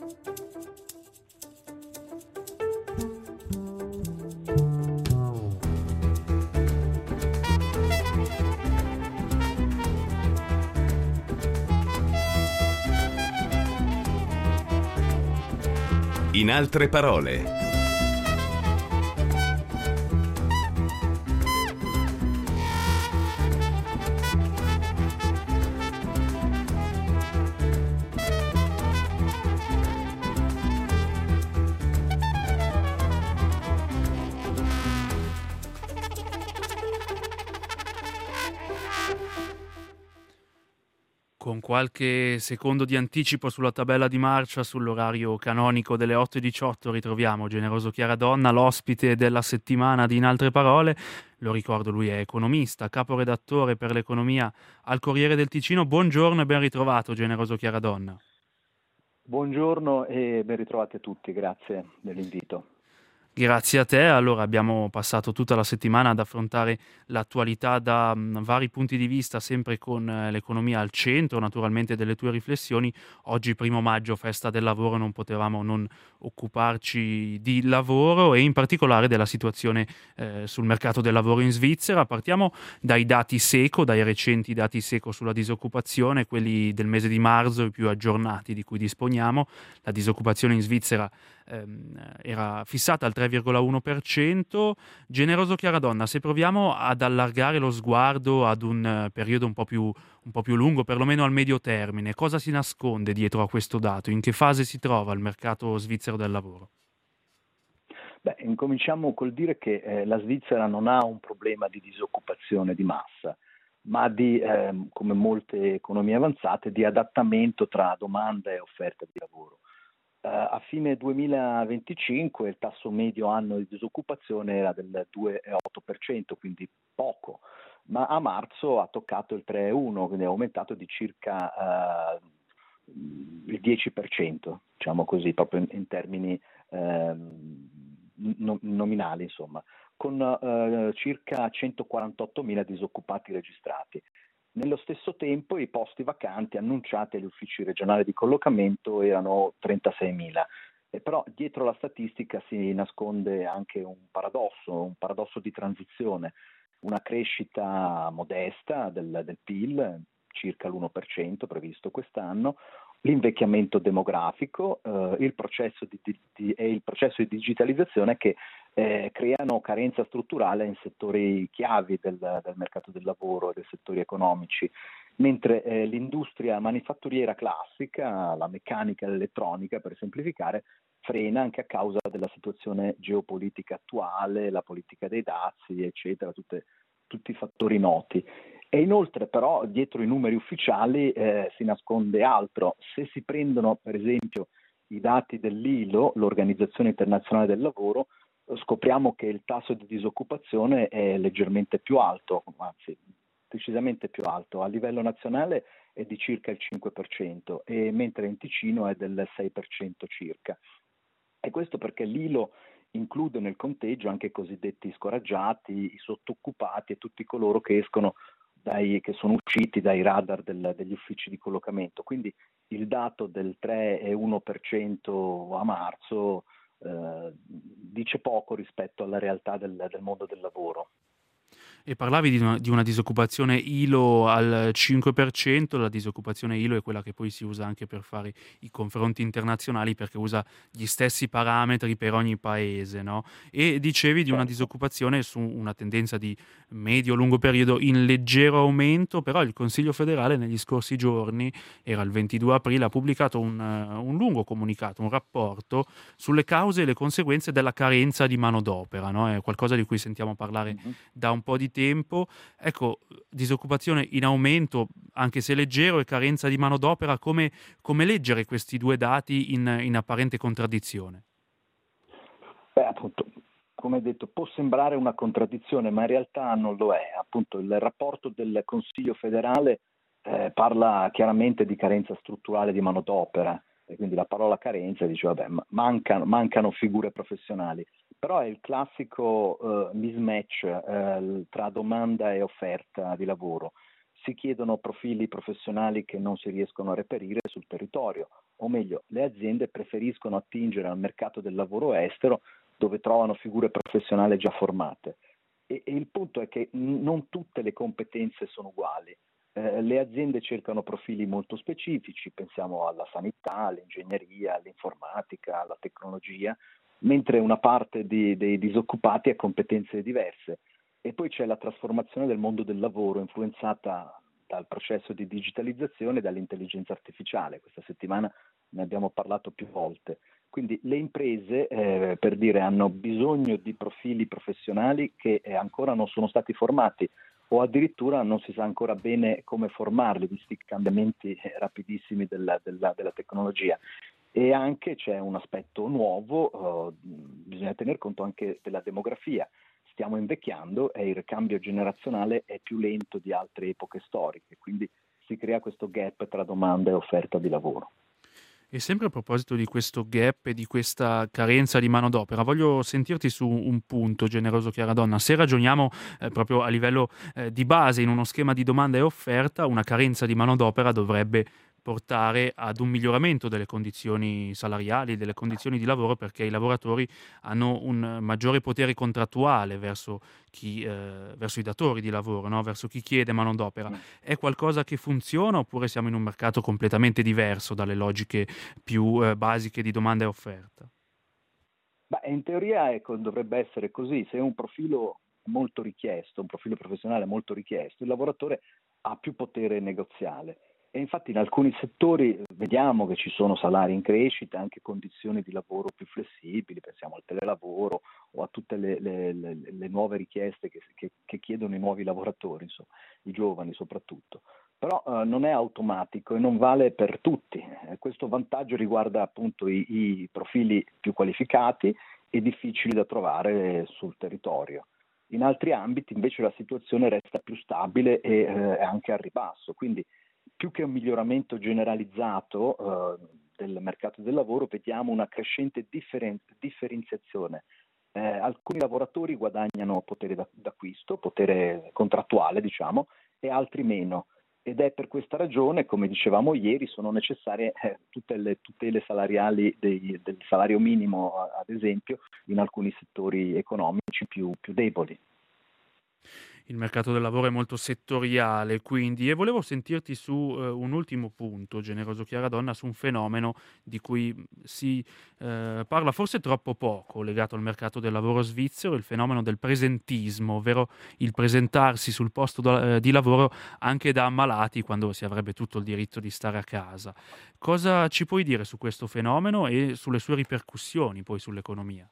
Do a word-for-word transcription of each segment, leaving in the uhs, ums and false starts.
In altre parole. Con qualche secondo di anticipo sulla tabella di marcia, sull'orario canonico delle otto e diciotto, ritroviamo Generoso Chiaradonna, l'ospite della settimana di In altre parole. Lo ricordo, lui è economista, caporedattore per l'economia al Corriere del Ticino. Buongiorno e ben ritrovato, Generoso Chiaradonna. Buongiorno e ben ritrovati a tutti, grazie dell'invito. Grazie a te. Allora, abbiamo passato tutta la settimana ad affrontare l'attualità da mh, vari punti di vista, sempre con eh, l'economia al centro, naturalmente, delle tue riflessioni. Oggi, primo maggio, festa del lavoro, non potevamo non occuparci di lavoro e in particolare della situazione eh, sul mercato del lavoro in Svizzera. Partiamo dai dati SECO, dai recenti dati SECO sulla disoccupazione, quelli del mese di marzo, i più aggiornati di cui disponiamo. La disoccupazione in Svizzera ehm, era fissata al tre virgola uno per cento. Generoso Chiaradonna, se proviamo ad allargare lo sguardo ad un eh, periodo un po' più, un po' più lungo, perlomeno al medio termine, cosa si nasconde dietro a questo dato? In che fase si trova il mercato svizzero del lavoro? Beh, incominciamo col dire che eh, la Svizzera non ha un problema di disoccupazione di massa, ma di, eh, come molte economie avanzate, di adattamento tra domanda e offerta di lavoro. Uh, a fine duemilaventicinque il tasso medio anno di disoccupazione era del due virgola otto per cento, quindi poco, ma a marzo ha toccato il tre virgola uno per cento, quindi è aumentato di circa uh, il dieci per cento, diciamo così, proprio in, in termini uh, no, nominali, insomma, con uh, circa centoquarantottomila disoccupati registrati. Nello stesso tempo i posti vacanti annunciati agli uffici regionali di collocamento erano trentaseimila. E però dietro la statistica si nasconde anche un paradosso, un paradosso di transizione, una crescita modesta del, del P I L, circa l'uno per cento previsto quest'anno, l'invecchiamento demografico, eh, il processo di, di, di, e il processo di digitalizzazione che eh, creano carenza strutturale in settori chiavi del, del mercato del lavoro e dei settori economici, mentre eh, l'industria manifatturiera classica, la meccanica e l'elettronica, per semplificare, frena anche a causa della situazione geopolitica attuale, la politica dei dazi, eccetera, tutte, tutti i fattori noti. E inoltre però dietro i numeri ufficiali eh, si nasconde altro. Se si prendono per esempio i dati dell'I L O, l'Organizzazione Internazionale del Lavoro, scopriamo che il tasso di disoccupazione è leggermente più alto, anzi decisamente più alto. A livello nazionale è di circa il cinque per cento, e mentre in Ticino è del sei per cento circa. E questo perché l'I L O include nel conteggio anche i cosiddetti scoraggiati, i sottoccupati e tutti coloro che escono Dai, che sono usciti dai radar del, degli uffici di collocamento. Quindi il dato del tre virgola uno per cento a marzo eh, dice poco rispetto alla realtà del, del mondo del lavoro. E parlavi di una, di una disoccupazione I L O al cinque per cento. La disoccupazione I L O è quella che poi si usa anche per fare i confronti internazionali, perché usa gli stessi parametri per ogni paese, no? E dicevi di una disoccupazione su una tendenza di medio-lungo periodo in leggero aumento, però il Consiglio federale negli scorsi giorni, era il ventidue aprile, ha pubblicato un, un lungo comunicato, un rapporto sulle cause e le conseguenze della carenza di manodopera, no? È qualcosa di cui sentiamo parlare mm-hmm. da un po' di tempo. Ecco, disoccupazione in aumento, anche se leggero, e carenza di manodopera, come, come leggere questi due dati in, in apparente contraddizione? Beh, appunto, come detto, può sembrare una contraddizione, ma in realtà non lo è. Appunto, il rapporto del Consiglio federale eh, parla chiaramente di carenza strutturale di manodopera, e quindi la parola carenza dice, vabbè, mancano, mancano figure professionali. Però è il classico uh, mismatch uh, tra domanda e offerta di lavoro. si chiedono profili professionali che non si riescono a reperire sul territorio, o meglio, le aziende preferiscono attingere al mercato del lavoro estero dove trovano figure professionali già formate. E, e il punto è che n- non tutte le competenze sono uguali. Eh, le aziende cercano profili molto specifici, pensiamo alla sanità, all'ingegneria, all'informatica, alla tecnologia, mentre una parte di- dei disoccupati ha competenze diverse. E poi c'è la trasformazione del mondo del lavoro influenzata dal processo di digitalizzazione e dall'intelligenza artificiale. Questa settimana ne abbiamo parlato più volte. Quindi le imprese, eh, per dire, hanno bisogno di profili professionali che eh, ancora non sono stati formati o addirittura non si sa ancora bene come formarli, visti i cambiamenti eh, rapidissimi della, della, della tecnologia. E anche c'è un aspetto nuovo, eh, bisogna tener conto anche della demografia. Stiamo invecchiando e il ricambio generazionale è più lento di altre epoche storiche, quindi si crea questo gap tra domanda e offerta di lavoro. E sempre a proposito di questo gap e di questa carenza di manodopera, voglio sentirti su un punto, generoso Chiaradonna. Se ragioniamo eh, proprio a livello eh, di base, in uno schema di domanda e offerta, una carenza di manodopera dovrebbe portare ad un miglioramento delle condizioni salariali, delle condizioni di lavoro, perché i lavoratori hanno un maggiore potere contrattuale verso chi, eh, verso i datori di lavoro, no? Verso chi chiede manodopera. È qualcosa che funziona oppure siamo in un mercato completamente diverso dalle logiche più eh, basiche di domanda e offerta? Beh, in teoria ecco, dovrebbe essere così. Se un profilo è molto richiesto, un profilo professionale molto richiesto, il lavoratore ha più potere negoziale. E infatti in alcuni settori vediamo che ci sono salari in crescita, anche condizioni di lavoro più flessibili, pensiamo al telelavoro o a tutte le, le, le, le nuove richieste che, che, che chiedono i nuovi lavoratori, insomma, i giovani soprattutto. Però eh, non è automatico e non vale per tutti. Eh, questo vantaggio riguarda appunto i, i profili più qualificati e difficili da trovare sul territorio. In altri ambiti invece la situazione resta più stabile e eh, anche al ribasso, quindi più che un miglioramento generalizzato eh, del mercato del lavoro, vediamo una crescente differen- differenziazione. Eh, alcuni lavoratori guadagnano potere d'acquisto, potere contrattuale, diciamo, e altri meno. Ed è per questa ragione, come dicevamo ieri, sono necessarie eh, tutte le tutele salariali dei, del salario minimo, ad esempio, in alcuni settori economici più, più deboli. Il mercato del lavoro è molto settoriale, quindi, e volevo sentirti su eh, un ultimo punto, generoso Chiaradonna, su un fenomeno di cui si eh, parla forse troppo poco, legato al mercato del lavoro svizzero, il fenomeno del presentismo, ovvero il presentarsi sul posto do- eh, di lavoro anche da ammalati quando si avrebbe tutto il diritto di stare a casa. Cosa ci puoi dire su questo fenomeno e sulle sue ripercussioni poi sull'economia?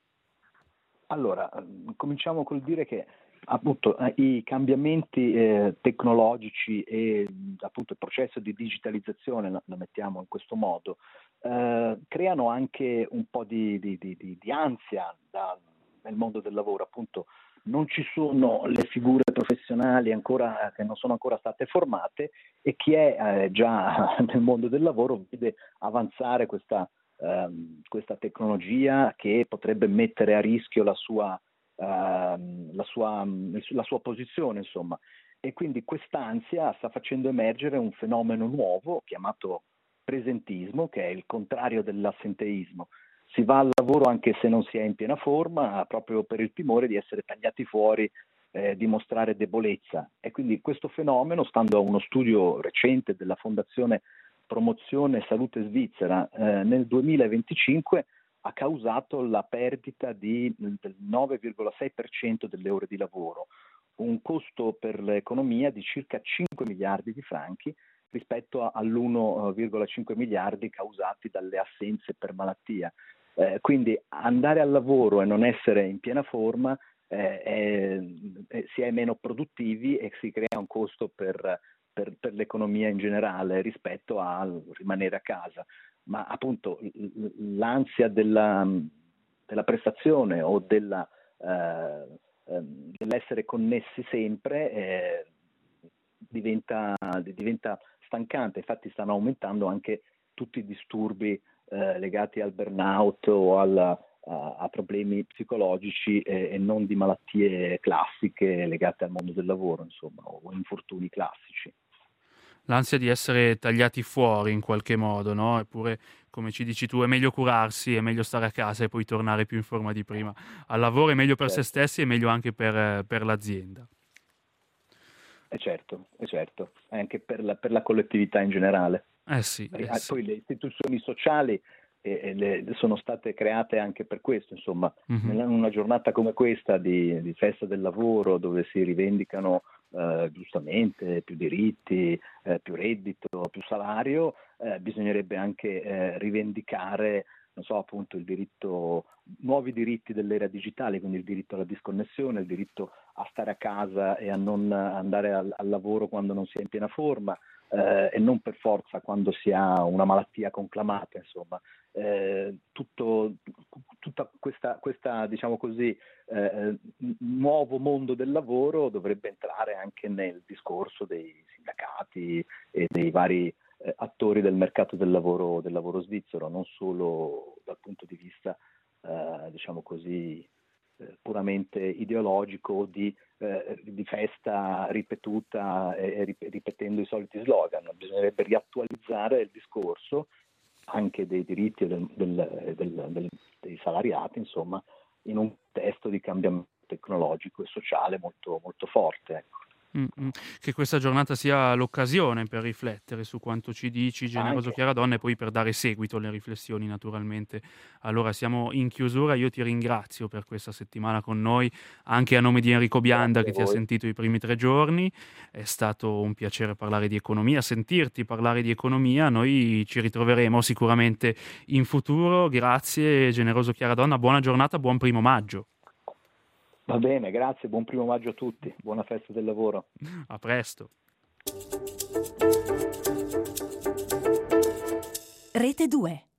Allora, cominciamo col dire che appunto i cambiamenti eh, tecnologici e appunto il processo di digitalizzazione, la, la mettiamo in questo modo, eh, creano anche un po' di, di, di, di ansia da, nel mondo del lavoro. Appunto non ci sono le figure professionali ancora che non sono ancora state formate e chi è eh, già nel mondo del lavoro vede avanzare questa Ehm, questa tecnologia che potrebbe mettere a rischio la sua, ehm, la sua, la sua posizione, insomma. E quindi quest'ansia sta facendo emergere un fenomeno nuovo chiamato presentismo, che è il contrario dell'assenteismo. Si va al lavoro anche se non si è in piena forma, proprio per il timore di essere tagliati fuori, eh, di mostrare debolezza. E quindi questo fenomeno, stando a uno studio recente della Fondazione Promozione Salute Svizzera, eh, nel duemilaventicinque ha causato la perdita di, del nove virgola sei per cento delle ore di lavoro, un costo per l'economia di circa cinque miliardi di franchi rispetto a, all'uno virgola cinque miliardi causati dalle assenze per malattia. Eh, quindi andare al lavoro e non essere in piena forma eh, è, è, si è meno produttivi e si crea un costo per Per, per l'economia in generale rispetto a rimanere a casa, ma appunto l'ansia della, della prestazione o della, eh, dell'essere connessi sempre eh, diventa, diventa stancante. Infatti stanno aumentando anche tutti i disturbi eh, legati al burnout o al, a, a problemi psicologici e, e non di malattie classiche legate al mondo del lavoro, insomma, o infortuni classici. L'ansia di essere tagliati fuori in qualche modo, no? Eppure, come ci dici tu, è meglio curarsi, è meglio stare a casa e poi tornare più in forma di prima. Al lavoro è meglio per Certo. se stessi e meglio anche per, per l'azienda. E certo, e certo, anche per la, per la collettività in generale. Eh sì, eh Poi sì. le istituzioni sociali eh, le, sono state create anche per questo, insomma, Mm-hmm. in una giornata come questa di, di festa del lavoro, dove si rivendicano eh, giustamente più diritti, eh, più reddito, più salario, eh, bisognerebbe anche eh, rivendicare, non so, appunto il diritto, nuovi diritti dell'era digitale, quindi il diritto alla disconnessione, il diritto a stare a casa e a non andare al, al lavoro quando non si è in piena forma, eh, e non per forza quando si ha una malattia conclamata, insomma. Eh, tutto, tutta questa, questa diciamo così, eh, nuovo mondo del lavoro dovrebbe entrare anche nel discorso dei sindacati e dei vari eh, attori del mercato del lavoro, del lavoro svizzero, non solo dal punto di vista eh, diciamo così eh, puramente ideologico o di, eh, di festa ripetuta e, e ripetendo i soliti slogan. Bisognerebbe riattualizzare il discorso anche dei diritti del, del, del, del, dei salariati, insomma, in un contesto di cambiamento tecnologico e sociale molto, molto forte. Ecco. Mm-hmm. Che questa giornata sia l'occasione per riflettere su quanto ci dici, Generoso Anche. Chiaradonna, e poi per dare seguito alle riflessioni, naturalmente. Allora siamo in chiusura, io ti ringrazio per questa settimana con noi, anche a nome di Enrico Bianda, che ti ha sentito i primi tre giorni. È stato un piacere parlare di economia, sentirti parlare di economia. Noi ci ritroveremo sicuramente in futuro. Grazie, Generoso Chiaradonna, buona giornata, buon primo maggio. Va bene, grazie, buon primo maggio a tutti, buona festa del lavoro. A presto. Rete due.